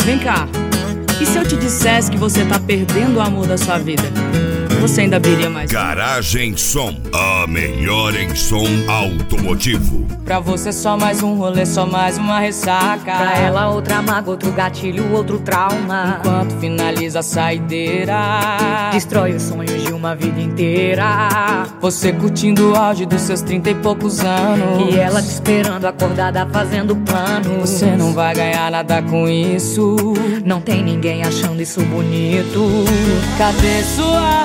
Vem cá, e se eu te dissesse que você tá perdendo o amor da sua vida? Você ainda abriria mais? Garagem Som, a melhor em som automotivo. Pra você só mais um rolê, só mais uma ressaca. Pra ela outra mágoa, outro gatilho, outro trauma. Enquanto finaliza a saideira, destrói os sonhos de uma vida inteira. Você curtindo o auge dos seus 30 e poucos anos, e ela te esperando acordada fazendo planos. Você não vai ganhar nada com isso. Não tem ninguém achando isso bonito. Cadê sua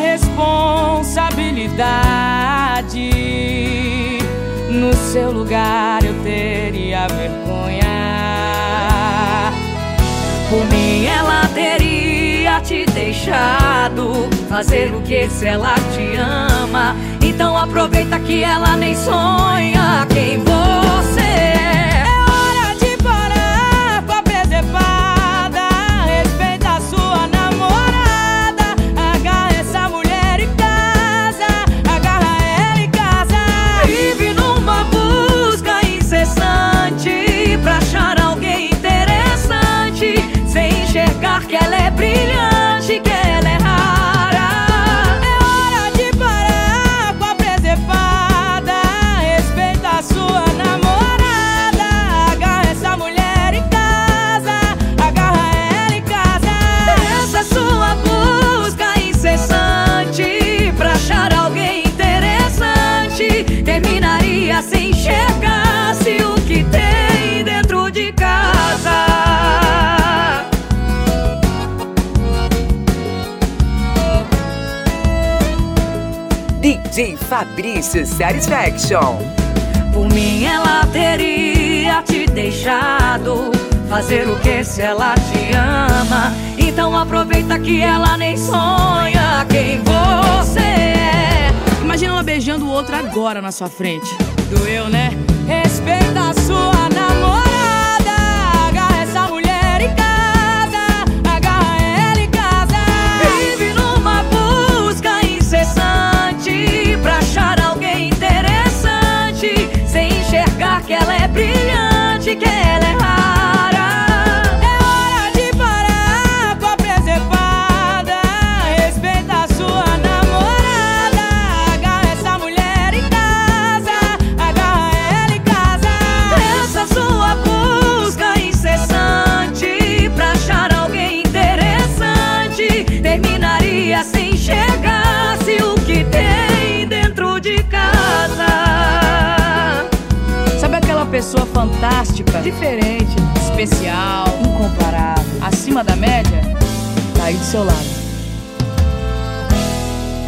responsabilidade? No seu lugar eu teria vergonha. Por mim ela teria te deixado fazer o que se ela te ama. Então aproveita que ela nem sonha quem você é. É hora de parar com a presepada. Respeita a sua namorada. Agarra essa mulher em casa. Agarra ela em casa. Vive numa busca incessante pra achar alguém interessante, sem enxergar que ela é brilhante, que ela é rara. É hora de parar com a presepada. Respeita a sua namorada. Agarra essa mulher em casa. Agarra ela em casa. Essa sua busca incessante pra achar alguém interessante terminaria se enxergasse o que tem dentro de casa. DJ Fabrício Satisfaction. Por mim ela teria te deixado fazer o que se ela te ama. Então aproveita que ela nem sonha quem você é. Imagina ela beijando o outro agora na sua frente. Doeu, né? Respeita a sua namorada. Agarra essa mulher em casa. Agarra ela em casa. Vive numa busca incessante pra achar alguém interessante, sem enxergar que ela é brilhante, que ela é rara. É hora de parar com a presepada. Respeita a sua namorada. Agarra essa mulher em casa. Agarra ela em casa. Essa sua busca incessante pra achar alguém interessante terminaria se enxergasse o que tem dentro de casa. Sabe aquela pessoa fantástica, Diferente, especial, incomparável. acima da média? Tá aí do seu lado.